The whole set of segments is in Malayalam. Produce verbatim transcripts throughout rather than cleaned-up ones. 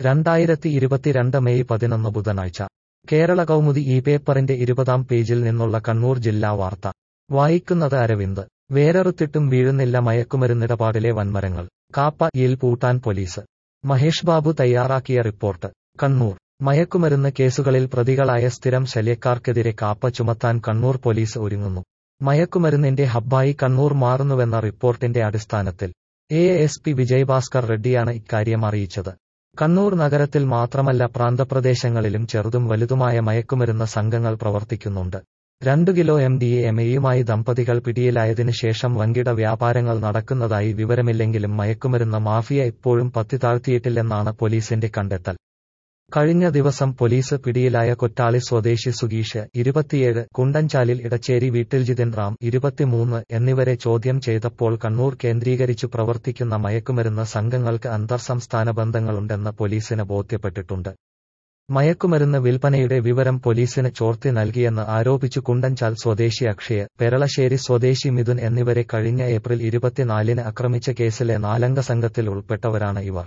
രണ്ടായിരത്തി ഇരുപത്തിരണ്ട് മെയ് പതിനൊന്ന് ബുധനാഴ്ച കേരള കൗമുദി ഈ പേപ്പറിന്റെ ഇരുപതാം പേജിൽ നിന്നുള്ള കണ്ണൂർ ജില്ലാ വാർത്ത വായിക്കുന്നത് അരവിന്ദ്. വേരറുത്തിട്ടും വീഴുന്നില്ല മയക്കുമരുന്നിടപാടിലെ വൻമരങ്ങൾ. കാപ്പ-യിൽ പൂട്ടാൻ പോലീസ്. മഹേഷ് ബാബു തയ്യാറാക്കിയ റിപ്പോർട്ട്. കണ്ണൂർ. മയക്കുമരുന്ന് കേസുകളിൽ പ്രതികളായ സ്ഥിരം ശല്യക്കാർക്കെതിരെ കാപ്പ ചുമത്താൻ കണ്ണൂർ പോലീസ് ഒരുങ്ങുന്നു. മയക്കുമരുന്നിന്റെ ഹബ്ബായി കണ്ണൂർ മാറുന്നുവെന്ന റിപ്പോർട്ടിന്റെ അടിസ്ഥാനത്തിൽ എ എസ് പി വിജയഭാസ്കർ റെഡ്ഡിയാണ് ഇക്കാര്യം അറിയിച്ചത്. കണ്ണൂർ നഗരത്തിൽ മാത്രമല്ല പ്രാന്തപ്രദേശങ്ങളിലും ചെറുതും വലുതുമായ മയക്കുമരുന്ന് സംഘങ്ങൾ പ്രവർത്തിക്കുന്നുണ്ട്. രണ്ടു കിലോ എം ഡി എം എയുമായി ദമ്പതികൾ പിടിയിലായതിനു ശേഷം വൻകിട വ്യാപാരങ്ങൾ നടക്കുന്നതായി വിവരമില്ലെങ്കിലും മയക്കുമരുന്ന് മാഫിയ ഇപ്പോഴും പത്തിതാഴ്ത്തിയിട്ടില്ലെന്നാണ് പോലീസിന്റെ കണ്ടെത്തൽ. കഴിഞ്ഞ ദിവസം പോലീസ് പിടിയിലായ കൊറ്റാളി സ്വദേശി സുഗീഷ്, ഇരുപത്തിയേഴ്, കുണ്ടൻചാലിൽ ഇടച്ചേരി വീട്ടിൽ ജിതിൻ റാം, ഇരുപത്തിമൂന്ന്, എന്നിവരെ ചോദ്യം ചെയ്തപ്പോൾ കണ്ണൂർ കേന്ദ്രീകരിച്ചു പ്രവർത്തിക്കുന്ന മയക്കുമരുന്ന് സംഘങ്ങൾക്ക് അന്തർസംസ്ഥാന ബന്ധങ്ങളുണ്ടെന്ന് പോലീസിന് ബോധ്യപ്പെട്ടിട്ടുണ്ട്. മയക്കുമരുന്ന് വിൽപ്പനയുടെ വിവരം പോലീസിന് ചോർത്തി നൽകിയെന്ന് ആരോപിച്ചു കുണ്ടൻചാൽ സ്വദേശി അക്ഷയ്, പെരളശ്ശേരി സ്വദേശി മിഥുൻ എന്നിവരെ കഴിഞ്ഞ ഏപ്രിൽ ഇരുപത്തിനാലിന് ആക്രമിച്ച കേസിലെ നാലംഗ സംഘത്തിൽ ഉൾപ്പെട്ടവരാണ് ഇവർ.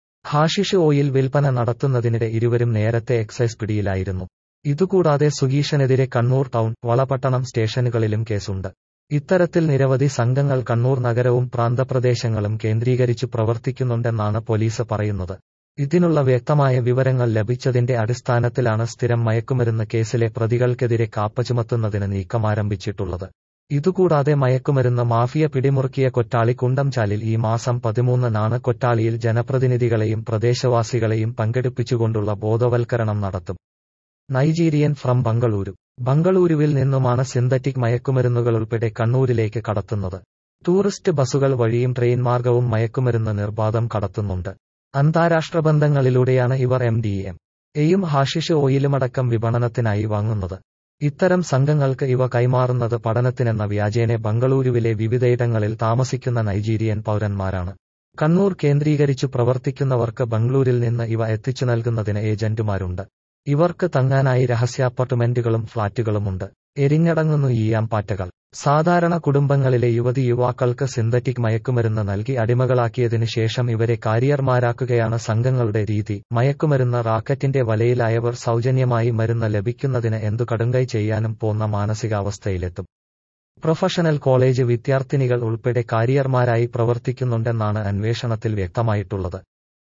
ഹാഷിഷ് ഓയിൽ വിൽപ്പന നടത്തുന്നതിനിടെ ഇരുവരും നേരത്തെ എക്സൈസ് പിടിയിലായിരുന്നു. ഇതുകൂടാതെ സുഗീഷിനെതിരെ കണ്ണൂർ ടൗൺ, വളപട്ടണം സ്റ്റേഷനുകളിലും കേസുണ്ട്. ഇത്തരത്തിൽ നിരവധി സംഘങ്ങൾ കണ്ണൂർ നഗരവും പ്രാന്തപ്രദേശങ്ങളും കേന്ദ്രീകരിച്ചു പ്രവർത്തിക്കുന്നുണ്ടെന്നാണ് പോലീസ് പറയുന്നത്. ഇതിനുള്ള വ്യക്തമായ വിവരങ്ങൾ ലഭിച്ചതിന്റെ അടിസ്ഥാനത്തിലാണ് സ്ഥിരം മയക്കുമരുന്ന് കേസിലെ പ്രതികൾക്കെതിരെ കാപ്പ ചുമത്തുന്നതിന് നീക്കമാരംഭിച്ചിട്ടുള്ളത്. ഇതുകൂടാതെ മയക്കുമരുന്ന് മാഫിയ പിടിമുറുക്കിയ കൊറ്റാളി കുണ്ടംചാലിൽ ഈ മാസം പതിമൂന്നിനാണ് കൊറ്റാളിയിൽ ജനപ്രതിനിധികളെയും പ്രദേശവാസികളെയും പങ്കെടുപ്പിച്ചുകൊണ്ടുള്ള ബോധവൽക്കരണം നടത്തും. Nigerian from Bengaluru. ബംഗളൂരുവിൽ നിന്നുമാണ് സിന്തറ്റിക് മയക്കുമരുന്നുകളുൾപ്പെടെ കണ്ണൂരിലേക്ക് കടത്തുന്നത്. ടൂറിസ്റ്റ് ബസുകൾ വഴിയും ട്രെയിൻ മാർഗവും മയക്കുമരുന്ന് നിർബാധം കടത്തുന്നുണ്ട്. അന്താരാഷ്ട്ര ബന്ധങ്ങളിലൂടെയാണ് ഇവർ എം ഡി എം എയും ഹാഷിഷ് ഓയിലുമടക്കം വിപണനത്തിനായി വാങ്ങുന്നത്. ഇത്തരം സംഘങ്ങൾക്ക് ഇവ കൈമാറുന്നത് പഠനത്തിനെന്ന വ്യാജേന ബംഗളൂരുവിലെ വിവിധയിടങ്ങളിൽ താമസിക്കുന്ന നൈജീരിയൻ പൗരന്മാരാണ്. കണ്ണൂർ കേന്ദ്രീകരിച്ചു പ്രവർത്തിക്കുന്നവർക്ക് ബംഗളൂരിൽ നിന്ന് ഇവ എത്തിച്ചു നൽകുന്നതിന് ഏജന്റുമാരുണ്ട്. ഇവർക്ക് തങ്ങാനായി രഹസ്യ അപ്പാർട്ട്മെന്റുകളും ഫ്ളാറ്റുകളുമുണ്ട്. എരിഞ്ഞടങ്ങുന്നു ഈയാംപാറ്റകൾ. സാധാരണ കുടുംബങ്ങളിലെ യുവതി യുവാക്കൾക്ക് സിന്തറ്റിക് മയക്കുമരുന്ന് നൽകി അടിമകളാക്കിയതിനു ശേഷം ഇവരെ കാരിയർമാരാക്കുകയാണ് സംഘങ്ങളുടെ രീതി. മയക്കുമരുന്ന് റാക്കറ്റിന്റെ വലയിലായവർ സൗജന്യമായി മരുന്ന് ലഭിക്കുന്നതിന് എന്തു കടുങ്കൈ ചെയ്യാനും പോന്ന മാനസികാവസ്ഥയിലെത്തും. പ്രൊഫഷണൽ കോളേജ് വിദ്യാർത്ഥിനികൾ ഉൾപ്പെടെ കാരിയർമാരായി പ്രവർത്തിക്കുന്നുണ്ടെന്നാണ് അന്വേഷണത്തിൽ വ്യക്തമായിട്ടുള്ളത്.